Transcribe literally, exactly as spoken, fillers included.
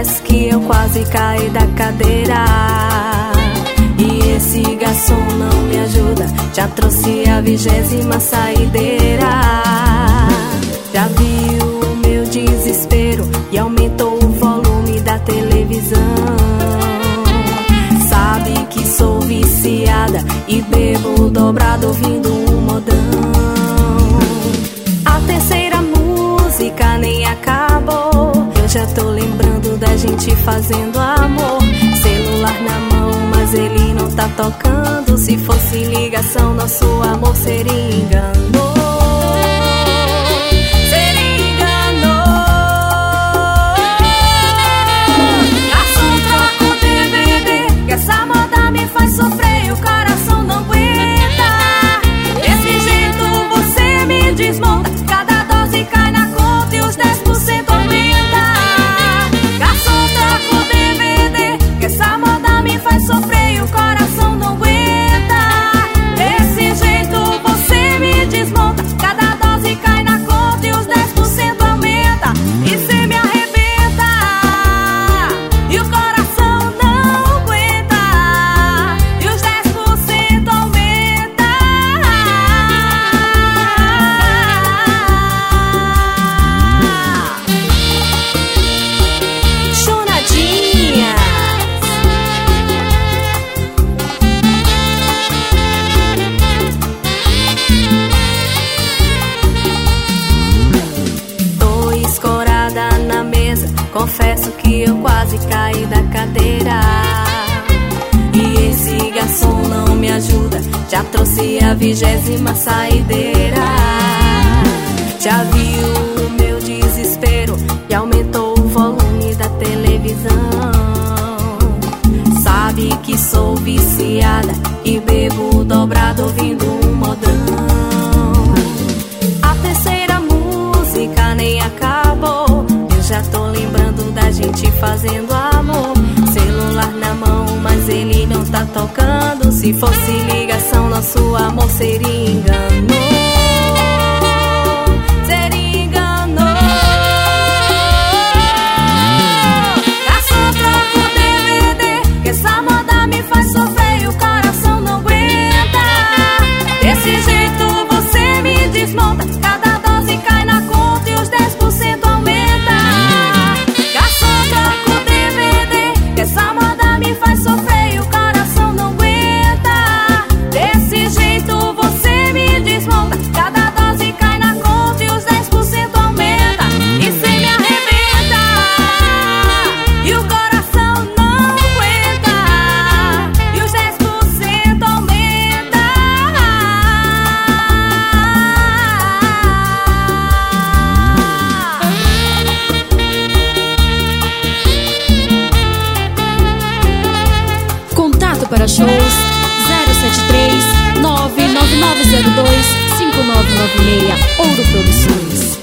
confesso que eu quase caí da cadeira. E esse garçom não me ajuda, já trouxe a vigésima saideira. Já viu o meu desespero e aumentou o volume da televisão. Sabe que sou viciada e bebo dobrado ouvindo um modão. A terceira música nem acabou, eu já tô lembrando da gente fazendo amor. Celular na mão, mas ele não tá tocando. Se fosse ligação, nosso amor seria engano. Seria engano. Garçom, troca o D V D, que essa moda me faz sofrer e o coração não aguenta. Desse jeito você me desmonta, cada dose cai na conta e os dez por cento aumenta. Garçom, troca o D V D, que essa moda me faz sofrer e o coração não aguenta. Desse jeito você me desmonta, cada dose cai na conta e os dez por cento aumenta. E cê me arrebenta e o coração não aguenta, e os dez por cento aumenta. Chonadinhas. Tô escorada na mesa, confesso que eu quase caí da cadeira. E esse garçom não me ajuda, já trouxe a vigésima saideira. Já viu o meu desespero e aumentou o volume da televisão. Sabe que sou viciada e bebo dobrado ouvindo um modão. A terceira música nem acabou, eu já tô lembrando da gente fazendo amor. Celular na mão, mas ele não tá tocando. Se fosse ligação, nosso amor seria engano. Seria engano. Garçom, troca o D V D, que essa moda me faz sofrer e o coração não aguenta. Desse jeito você me desmonta, cada dose cai na conta e os dez por cento aumenta. Garçom, troca o D V D, que essa moda me faz sofrer e o coração não aguenta. Desse jeito você me desmonta, cada dose cai na conta e os dez por cento aumenta. E cê me arrebenta e o coração não aguenta, e os dez por cento aumenta. Contato para shows zero sete três nove nove nove zero dois cinco nove nove seis. Ouro Produções.